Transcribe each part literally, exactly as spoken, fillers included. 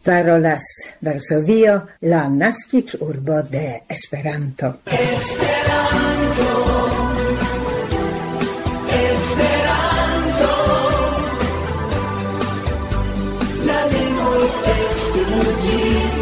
Parolas Varsovio, la naskiĝurbo de Esperanto. Esperanto, Esperanto, la lingvo estu ĝi,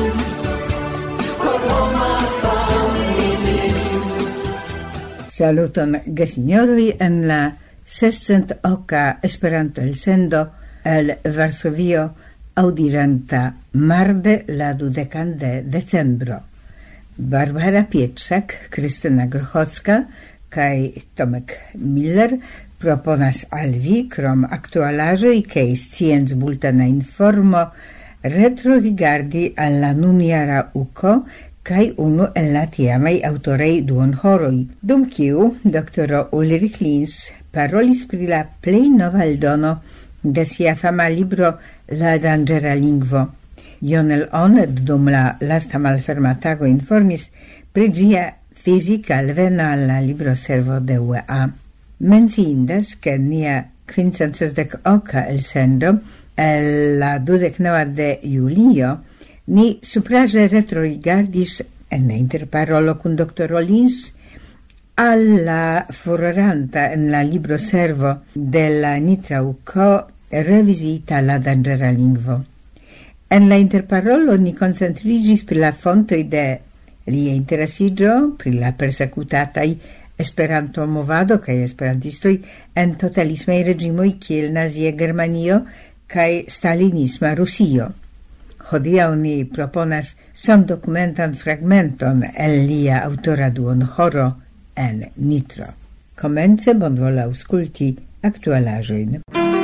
por homa familio. Saluton gesinjoroj en la sescent oka Esperanto elsendo el Varsovio, audiranta marde la dudekan de decembro. Barbara Pietrzak, Krystyna Grochocka kaj Tomek Miller proponas al vi, krom aktualaĵoj kaj sciencbultena informo, retrorigardi al la nunjara uko kaj unu el la tiamaj aŭtoraj duonhoroj, dum kiu doktoro Ulrich Lins parolis pri la plej nova eldono de sia fama libro La Dangera Lingvo. Jonel Onet dum la lasta malferma tago informis pri ĝia fizika alveno al la libroservo de U E A. Menciindas ke nia quincent sesdek oka elsendo el la dudeknaŭa de julio ni supraĵe retrorigardis en interparolo kun doktoro Lins al la furoranta en la libroservo de la Nitra U K O revisita La Dangera Lingvo. En la interparolo ni concentrigis pri la fontoj de lia interesiĝo pri la persecutataj Esperanto movado kaj esperantistoj en totalismaj reĝimoj kiel nazia Germanio kaj stalinisma Rusio. Hodiaŭ ni proponas sondokumentan fragmenton el lia aŭtora duonhoro en Nitro. Komence bonvole aŭskulti aktualaĵojn.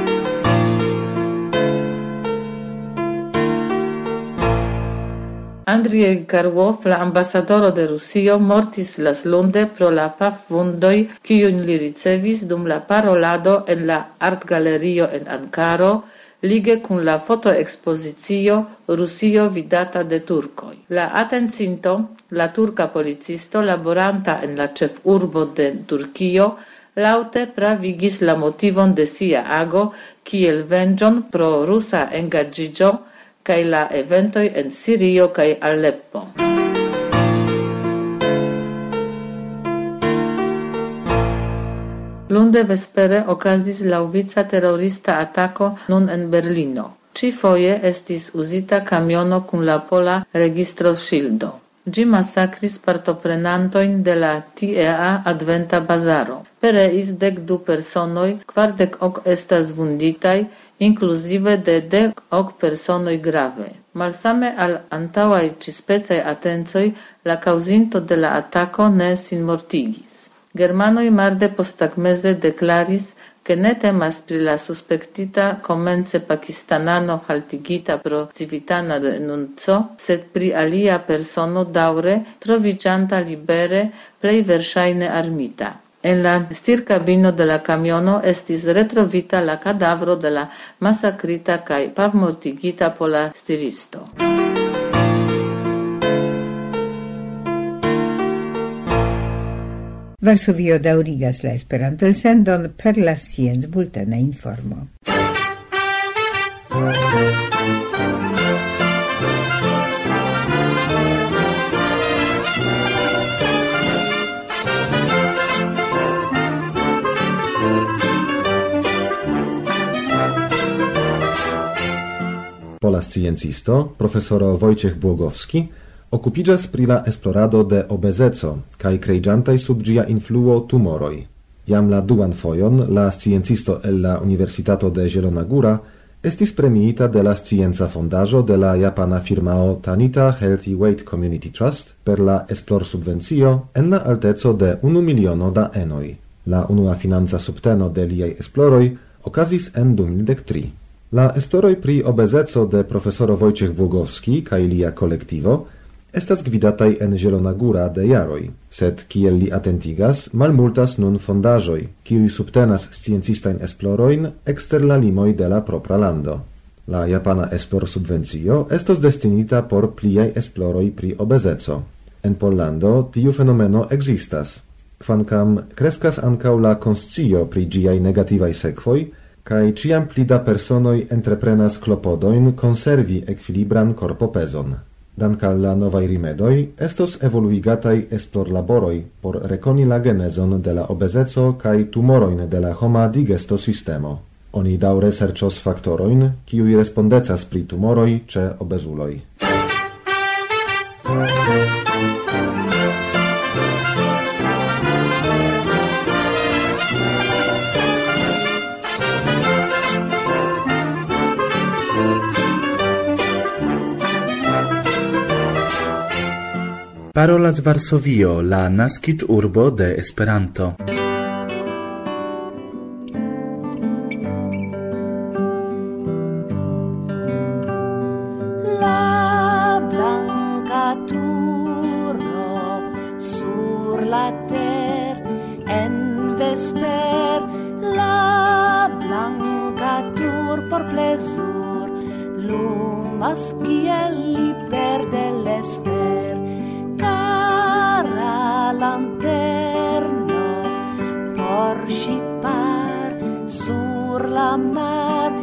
Andrzej Karłow, la ambasadoro de Rusio, mortis laslunde pro la pafvundoj, kiujn li ricevis dum la parolado en la artgalerio en Ankaro, lige kun la fotoekspozicio Rusio vidata de turkoj. La atencinto, la turka policisto laboranta en la ĉefurbo de Turkio, laŭte pravigis la motivon de sia ago kiel venĝon pro rusa engaĝiĝo kaj la eventoj en Sirio kaj Aleppo. Lunde vespere okazis laŭvica terorista atako nun en Berlino. Ĉifoje estis uzita kamiono kun la pola registroŝildo. Ĝi masakris partoprenantojn de la tiea adventa bazaro. Pereis dek du personoj, kvardek ok estas vunditaj, inkluzive de dek ok personoj grave. Malsame al antaŭaj ĉispecaj atencoj, la kaŭzinto de la atako ne sinmortigis. Germanoj marde posttagmeze deklaris, ke ne temas pri la suspektita komence pakistanano haltigita pro civitana denunco, sed pri alia persono daŭre troviĝanta libere, plej verŝajne armita. En la stirkabino de la kamiono estis retrovita la kadavro de la masakrita kaj pavmortigita pola stiristo. Varsovio daŭrigas la Esperanto-elsendon per la sciencbultena informo. Pola sciencisto, profesoro Wojciech Błogowski, okupiĝas pri la esplorado de obezeco kaj kreiĝantaj sub ĝia influo tumoroj. Jam la duan fojon la sciencisto el la Universitato de Zielona Góra estis premiita de la scienca fondaĵo de la japana firmao Tanita Healthy Weight Community Trust per la esplorsubvencio en la alteco de unu miliono da enoj. La unua financa subteno de liaj esploroj okazis en du mil dek tri. La esploroj pri obezeco de profesoro Wojciech Błogowski kaj lia kolektivo estas gvidataj en Zielona Góra de jaroj, sed kiel li atentigas, malmultas nun fondaĵoj, kiuj subtenas sciencistajn esplorojn ekster la limoj de la propra lando. La japana esplorsubvencio estos destinita por pliaj esploroj pri obezeco. En Pollando tiu fenomeno ekzistas, kvankam kreskas ankaŭ la konscio pri ĝiaj negativaj sekvoj, kai ciam pli da personoi entreprenas klopodoin conservi equilibran corpopezon. Dank al la novaj rimedoj estos evoluigataj esplorlaboroj por rekoni la genezon de la obezeco kaj tumorojn de la homa digesto sistemo. Oni daŭre serĉos faktorojn, kiuj respondecas pri tumoroj ĉe obezuloj. Parolas Varsovio, la naskiĝurbo de Esperanto. La blanca turo sur la ter en vesper, la blanca tur por plezur lumas kiel liber de l'esper. Cara lanterno por ŝipar sur la mar,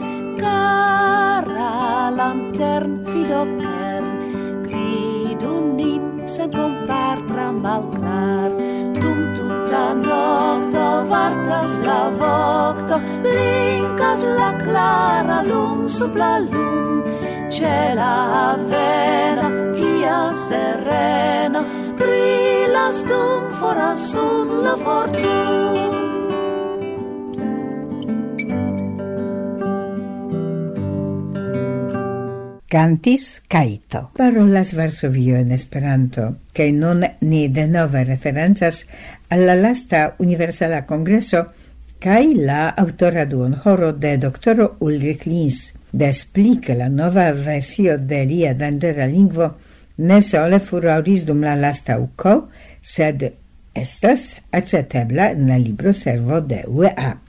cara lantern fido kern, gvidu nin sen kompartra malklar. Dum tuta nokto vartas la vokto, blinkas la klara lum sub la lum. C'è la haveno, kia sereno, brilas dum foras sun la fortun. Cantis Kaito. Parolas Varsovio en Esperanto, que nun ni denove referencas alla lasta Universala Congreso kai la autora duonhoro de doktoro Ulrich Lins, de esplike la nova versio de lia dangera lingvo ne sole furauris dum la lasta uco, sed estas acetebla en la libro servo de U E A.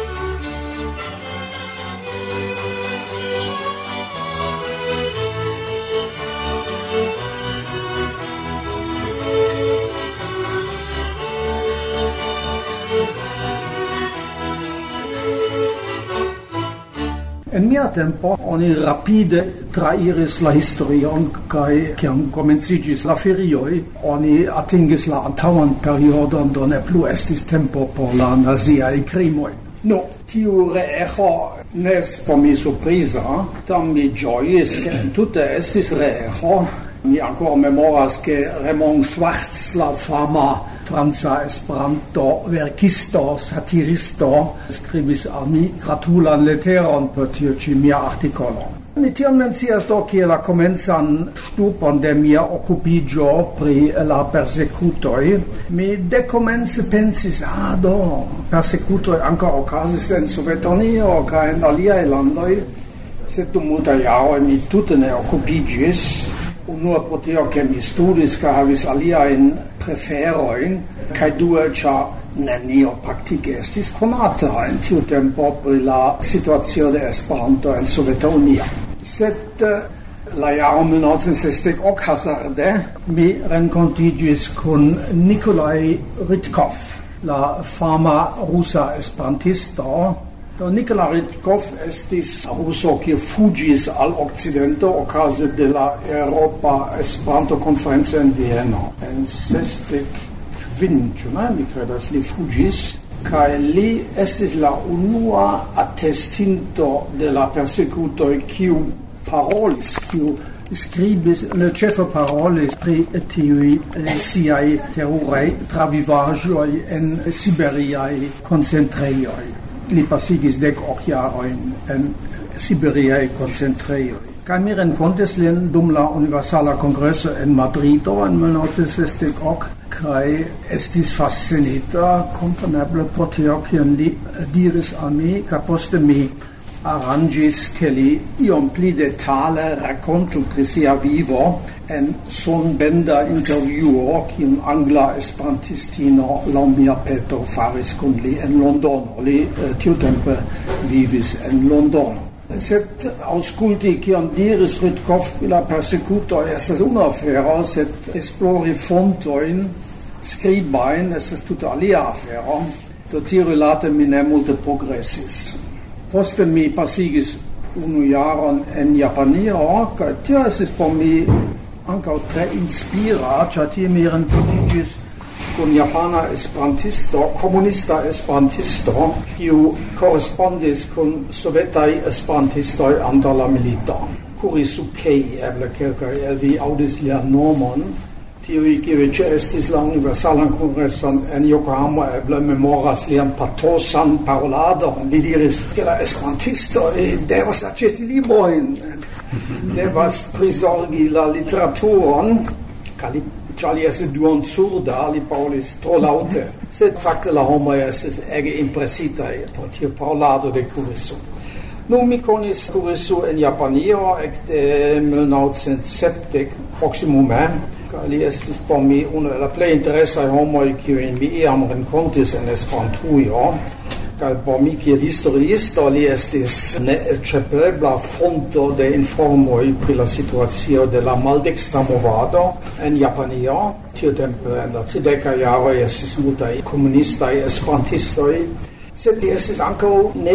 En mia tempo oni rapide trairis la historion kaj kiam komenciĝis la ferioj, oni atingis la antaŭan periodon, do ne plu estis tempo por la naziaj krimoj. No, tiu reeĥo ne por mi surpriza, tam mi ĝojis, ke tute estis reeĥo. Mi ancora memoras che Raymond Schwartz, la fama franca Esperanto verkisto, satiristo, scribis al mi gratulan leteron per tiu ĉi mia artikolo. Mi tion mencias do kiel la komencan ŝtupon de mia okupiĝo pri la persekutoj. Mi dekomence pensis, ah do, persekutoj ankaŭ okazis en Sovetunio kaj en aliaj landoj, sed dum multaj jaroj mi tute ne okupiĝis. Unua pro tio, che mi studis, ca havis aliaen preferoin, cae due, ca nenio praktike estis konata en tiu tempo pri la situatio de Esperanto en Sovetunio. Sed la jaro mil novecent sesdek ok hazarde mi renkontiĝis kun Nikolaj Rytkov, la fama rusa esperantisto. Do Nikolaj Rytkov estis ruso kiu fuĝis al okcidento okaze de la Eŭropa Esperanto-konferenco en Vieno. En sesdek kvin, ĉu ne? Mi kredas li fuĝis, kaj li estis la unua atestinto de la persekutoj kiu parolis, kiu skribis, ne ĉefe parolis pri tiuj siaj teruraj travivaĵoj en siberiaj koncentrejoj. Li pasigis dek ok jarojn en siberiaj koncentrejoj. Kaj mi renkontis lin dum la Universala Kongreso en Madrido en mil novecent sesdek ok, kaj estis fascinita, kompreneble pro tio, kion li diris al mi, kaj poste mi arrangis che li iom pli detale racontu pri sia vivo en sonbenda intervjuo kiun angla esperantistino laŭ mia peto faris kun li en Londono. Li eh, tiutempe vivis en Londono. Sed aŭskulti kion diris Rytkov pri la persekutoj estas unu afero, sed esplori fontojn skribajn estas tute alia afero. Do tio rilate mi ne multe progresis. Poste mi pasigis unu jaron en Japanio, kaj tio estis por mi ankaŭ tre inspira, ĉar tie mi renkontiĝis kun japana esperantisto, komunista esperantisto, kiu korespondis kun sovetaj esperantistoj antaŭ la milito. Kurisukei, eble kelkaj el vi aŭdis lian nomon. Tiuj, kiuj ĉeestis la Universalan Kongreson en Yokohamo, eble memoras lian patosan paroladon. Li diris, ke la esperantistoj devas aĉeti librojn, devas prizorgi la literaturon, kaj li ĉar li estis duonsurda, li parolis tro laŭte. Sed fakte la homoj estis ege impresitaj pro tiu parolado de Kurisu. Nun mi konis Kurisu en Japanio ekde mil naŭcent sepdek proksimume. Li estis por mi unu el la plej interesaj homoj kiujn mi iam renkontis en Esperantujo. Kaj por mi kiel historiisto li estis neelĉeprebla fonto de informoj pri la situacio de la maldekstra movado en Japanio. Tiutempe en la tridekaj jaroj estis multaj komunistaj esperantistoj. Sed li estis ankaŭ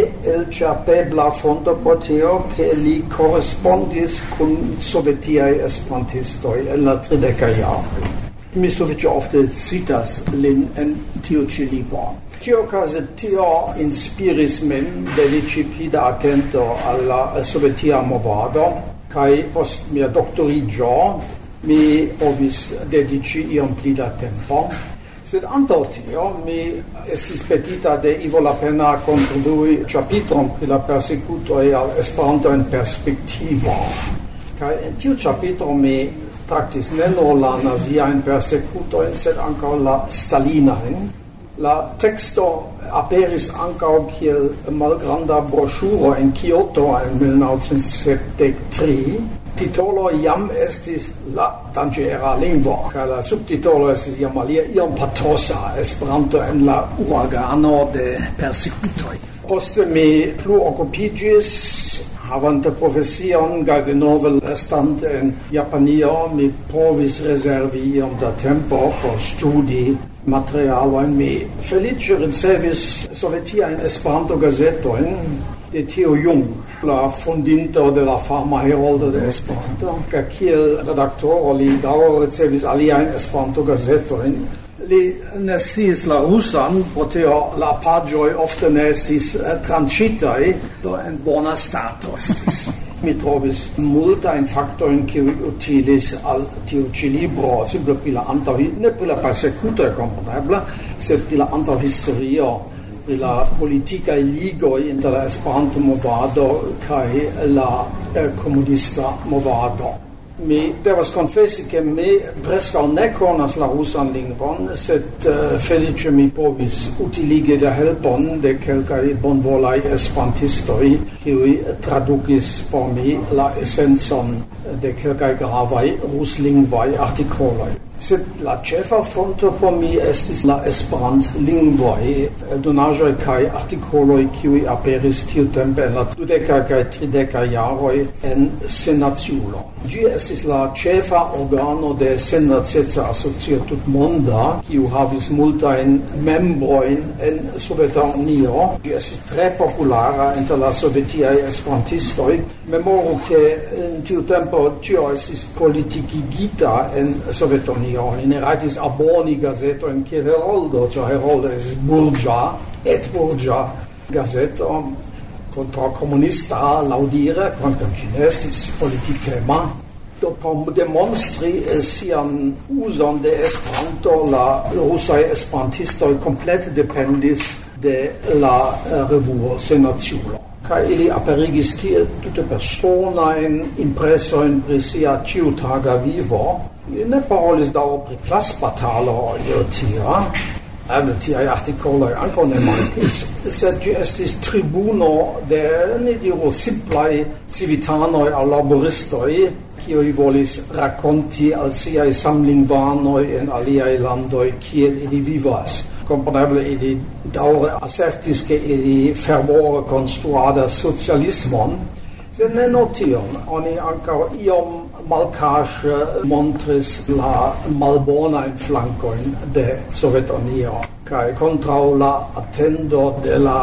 neelĉapebla fonto pro tio, ke li korespondis kun sovetiaj esperantistoj en la tridekaj jaroj. Mi sufiĉe ofte citas lin en tiu ĉi libro. Ĉiuokaze tio inspiris min dediĉi pli da atento al la sovetia movado, kaj post mia doktoriĝo mi povis dediĉi iom pli da tempo. Sed antaŭ tio mi estis petita de Ivo Lapenna kontribui ĉapitron pri la persekutoj al Esperanto en perspektivo. Kaj en tiu ĉapitro mi traktis ne nur la naziajn persekutojn, sed ankaŭ la stalinajn. La teksto aperis ankaŭ kiel malgranda broŝuro en Kyoto en mil naŭcent sepdek tri. Titolo jam estis la danĝera lingvo, kaj la subtitolo estis jam alia iom patosa, Esperanto en la uragano de persekutoj. Poste mi plu okupiĝis havante profesion, kaj denove restante en Japanio, mi provis rezervi iom da tempo por studi materialojn. Mi feliĉe ricevis sovetiajn Esperanto-gazetojn de Theo Jung, la fondinto de la fama Heroldo de Esperanto, kaj kiel redaktoro li daŭre ricevis aliajn Esperanto-gazetojn. Li ne sciis la rusan, pro tio la paĝoj ofte ne estis tranĉitaj, do en bona stato estis. Mi trovis multajn faktojn kiuj utilis al tiu ĉi libro, simple pri la antaŭ, ne pri la persekutoj kompreneble, sed pri la antaŭhistorio, pri la politikaj ligoj inter la Esperanto-movado kaj la komunista movado. Mi devas konfesi, ke mi preskaŭ ne konas la rusan lingvon, sed uh, feliĉe mi povis utiligi la helpon de kelkaj bonvolaj esperantistoj, kiuj tradukis por mi la esencon de kelkaj gravaj ruslingvaj artikoloj. Sed la ĉefa fonto por mi estis la esperantlingvoj, eldonaĵoj kaj artikoloj, kiuj aperis tiutempe en la dudeka kaj trideka jaroj en Senaciulo. Ĝi estis la ĉefa organo de Sennacia Asocio tutmonda, kiu havis multajn membrojn en Soveta Unio. Ĝi estis tre populara inter la sovetiaj esperantistoj. Memoru, ke en tiu tempo ĉio estis politikigita en Sovetunio. Oni ne rajtis aboni gazetojn kiel Heroldo, ĉar Heroldo estis burĝa, et-burĝa gazeto kontraŭ komunista laŭdire, kvankam ĝi ne estis politikema. Do por demonstri sian uzon de Esperanto, la rusaj esperantistoj komplete dependis de la revuo Senaciulo. Kaj ili aperigis tie tute personajn impresojn pri sia ĉiutaga vivo. Ne parolis daŭre pri klasbataloj io tia, eble tiaj artikoloj ankaŭ ne mankis, sed ĝi estis tribuno de, ne diru, simplaj civitanoj aŭ laboristoj, kiuj volis rakonti al siaj samlingvanoj en aliaj landoj kiel ili vivas. Kompreneble ili daŭre asertis, ke ili fervore konstruadas socialismon, sed ne nur tion, oni ankaŭ iom malkaŝe montris la malbonajn flankojn de Sovetunio, kaj kontraŭ la atendo de la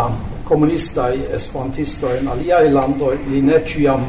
comunistai esperantistoi in aliai landoi li ne ciam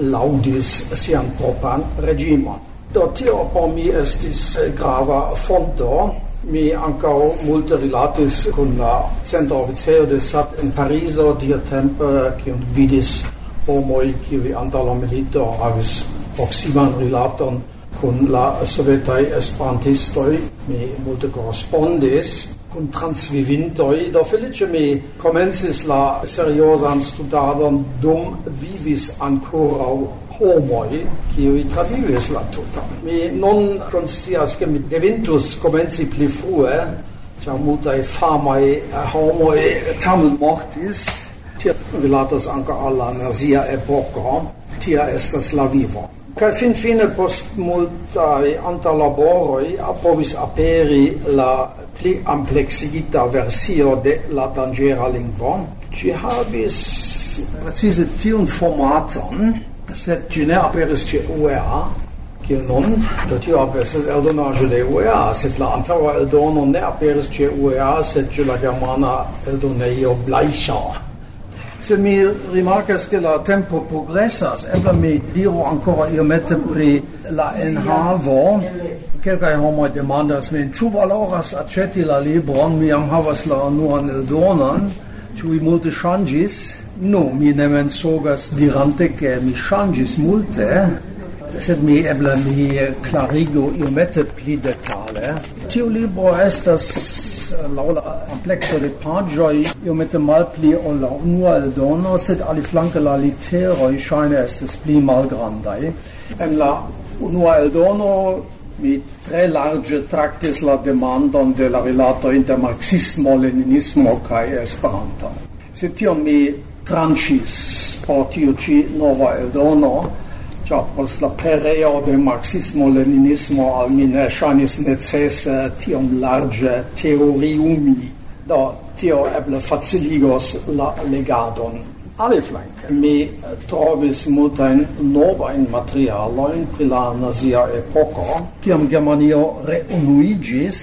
laudis sian propan regimon. Do tio por mi estis grava fonto. Mi ancao multe rilatis con la centro officio de S A T in Pariso dia tempe, kiun vidis homoi kiui anta la milito havis proximan rilaton con la sovetai esperantistoi. Mi multe correspondis con transvivintoi. Do felice mi comencis la seriosan studadon dum vivis ancorau homoi kiui travivis la tuta. Mi non conscias che mi devintus comenci pli frue, ciam multae famai homoi tamen mortis, tia rilatas anca alla nazia epoco, tia estas la vivo. Kai fin fine post multae antalaboroi appovis aperi la pli amplexigita versio de la dangera lingvo. Ci habis precise tiun formaton, sed ci ne aperis ce U E A, kiel nun, do tio aperis eldonage de U E A, sed la antaua eldono ne aperis ce U E A, sed ce la germana eldoneio Bleichau. Se mi rimarcas che la tempo progressas, eble mi diru ancora iomete pri la enhavo, quelcae homoi demandas min, ciu valoras aceti la libron, mi jam havas la anuan eldonan, ciu i multe changis. No, mi ne mensogas dirante che mi changis multe, sed mi eble mi clarigo iomete pli detale. Tiu libro estas laŭ la amplexo de paĝoj iomete malpli ol la unua eldono, sed aliflanke la literoj ŝajne estas pli malgrandaj. En la unua eldono mi tre larĝe traktis la demandon de la rilato inter marxismo, leninismo kaj Esperanto. Sed tion mi tranĉis por tiu ĉi nova eldono, ĉar post la pereo de marxismo-leninismo al mi ne ŝajnis necese tiom larĝe teoriumi. Do tio eble faciligos la legadon. Aliflanke mi trovis multajn novajn materialojn pri la nazia epoko. Kiam Germanio reunuiĝis,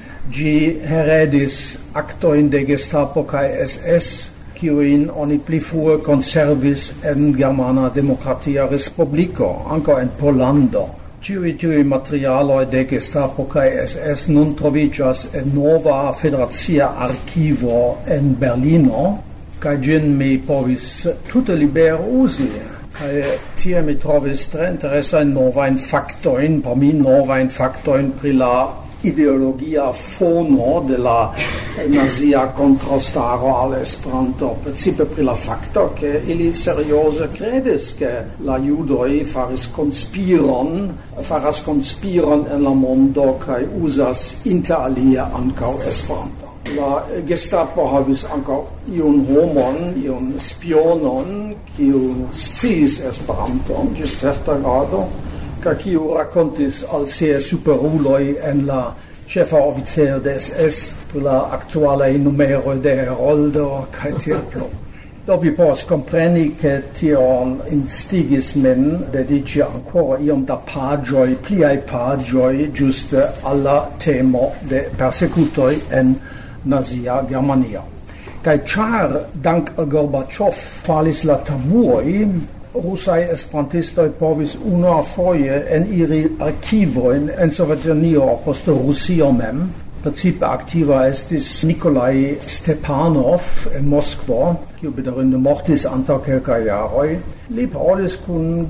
ĝi heredis aktojn de Gestapo kaj S S, kiujn oni pli frue konservis en Germana Demokratia Respubliko, ankaŭ en Pollando. Ĉiuj tiuj materialoj de Gestapo kaj S S nun troviĝas en nova federacia arkivo en Berlino, kaj ĝin mi povis tute libere uzi. Kaj tie mi trovis tre interesajn novajn faktojn, por mi novajn faktojn pri la ideologia fono de la nazia contrastaro al Esperanto, precipe pri la facto che ili seriose credis che la judoi faris conspiron, faras conspiron en la mondo kai usas inter alia ancau Esperanto. La Gestapo havis ancau iun homon, iun spionon, kiu sciis Esperanton, gis certa grado, ca kiu racontis al sie superuloi en la chefa officer de S S per la actuale numero de Heroldo ca tiel plu. Do vi povas compreni che tion instigis min dedici ancora iom da pagioi, pliai pagioi, giuste alla temo de persecutoi en nazia Germania. Kai char dank a Gorbaciov falis la tabuoi, Russai esperantistoi povis una foje en iri arkivoin en Sovetunio post Rusio mem. Precipe aktiva estis Nikolai Stepanov en Moskvo, kiu bedaŭrinde mortis antaŭ kelkaj jaroj. Li parolis kun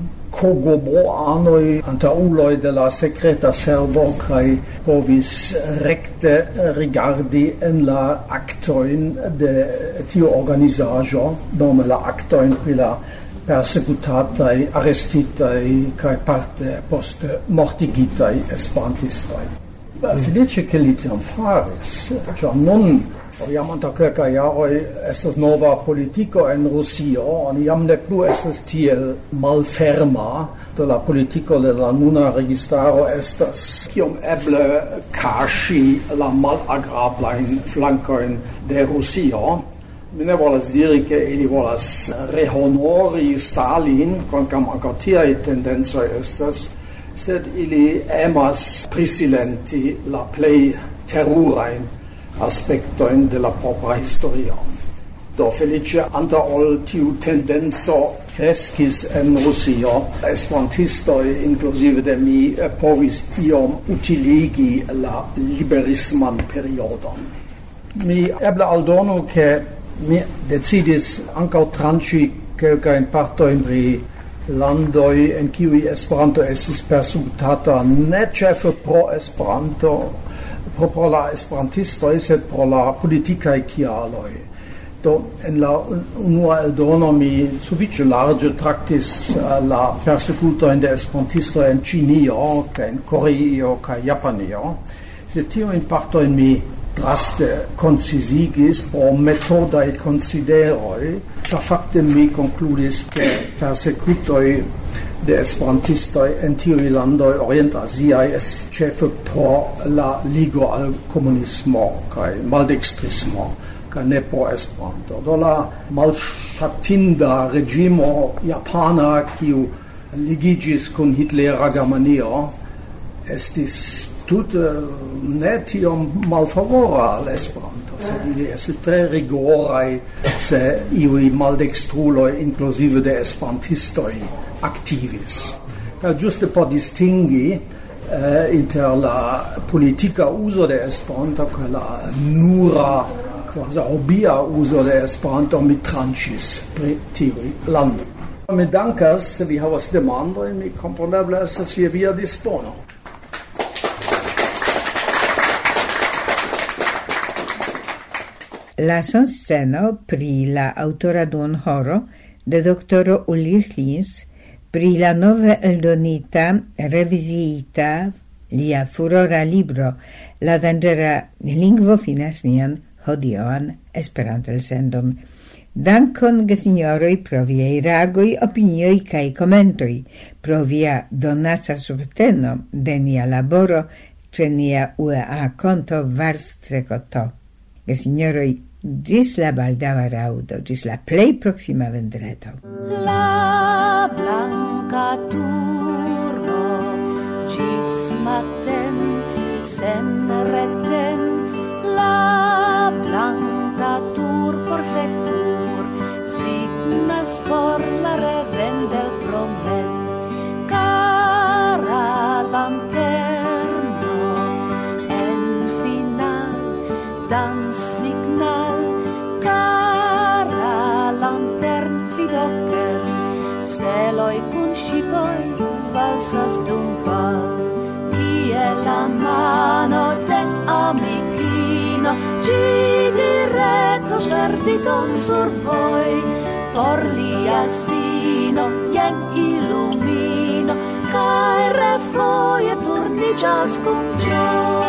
kogoboanoj, antaŭuloj de la sekreta servo kaj povis rekte rigardi en la aktojn de tiu organizaĵo, nome la aktojn pri la persecutatai, arrestitai, kai parte poste mortigitai esperantistoi. Felice che li tion faris, cioè non jam antaŭ kelkaj jaroj estas nova politiko en Rusio, oni jam ne plu estas tiel malferma, do la politiko de la nuna registaro estas kiom eble kaŝi la malagrablajn flankojn de Rusio. Mi ne volas diri che ili volas rehonori Stalin, quancam ankaŭ tiaj tendencoj estas, sed ili emas prisilenti la plej terurajn aspektojn de la propra historio. Do felice anta ol tiu tendenzo crescis en Russio. Esperantistoi, inclusive de mi, povis iom utiligi la liberisman periodon. Mi eble aldonu che mi decidis ancau tranci quelcain partoin pri landoi en kiui Esperanto estis persecutata ne cefe pro Esperanto, pro, pro la esperantistoi, sed pro la politicae kialoi. Do, en la unua eldono mi suffice large tractis uh, la persecutoin de esperantistoi en Cinio, ca en Koreio, ca Japanio. Se tio in parto in mi draste concisigis pro metodai consideroi, cia facte mi concludis che persecutoi de esperantistoi en tiui landoi orient-asiae es cefe pro la ligo al comunismo ca maldextrismo, ca ne pro Esperanto. Do la malŝatinda regimo japana kiu ligigis kun hitlera Germanio estis tute ne tiom malfavora al Esperanto, sed ili estis tre rigorai se iui maldextruloi, inclusive de esperantistoi, activis. Ca giuste por distingi eh, inter la politica uso de Esperanto ca la nura quasi hobbia uso de Esperanto mi trancis pri tiui lando. Mi dankas, se vi havas demandojn, mi kompreneble estas je via dispono. La sceno pri la autora duonhoro de doktoro Ulrich Lins pri la nove eldonita, revisiita, lia furora libro La dangera lingvo finas nian hodioan Esperanto-elsendon. Dankon, gesignoroi, pro viei reagoi, opinioi cae commentoi, pro via donaca subteno de nia laboro ce nia U E A conto varstrecoto. Gesignoroi, gis la baldaŭa raudo, gis la plej proxima vendredo. La blanca turo gis maten sen reten, la blanca tur por secur signas por la reven del promen. Cara lanterno en final dan signal, cara lantern fidoker, steloi kun shipoi valsas dum pal. Kie la mano de amikino ci directos verditon sur voi, por lia sino jen illumino, cae refoje turniĝas kun ĝojo.